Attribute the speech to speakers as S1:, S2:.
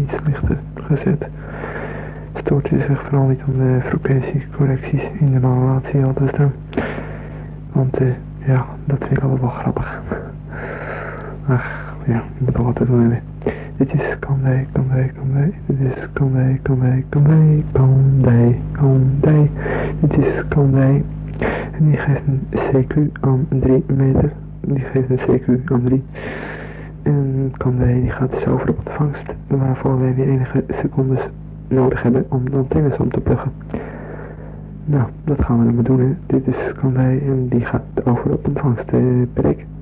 S1: iets lichter gezet. Stoort u zich vooral niet om de frequentiecorrecties in de modulatie al te staan. Want ja, dat vind ik altijd wel grappig. Ach, ja, je moet toch wat te doen hebben. Dit is Conday. Dit is Conday. Dit is Conday. En die geeft een CQ aan 3 meter. Die geeft een CQ aan 3. En Conday die gaat dus over op ontvangst. Waarvoor wij weer enige secondes nodig hebben om de antennes om te pluggen. Nou, dat gaan we dan maar doen. Hè. Dit is Conday en die gaat over op ontvangst. Bereik.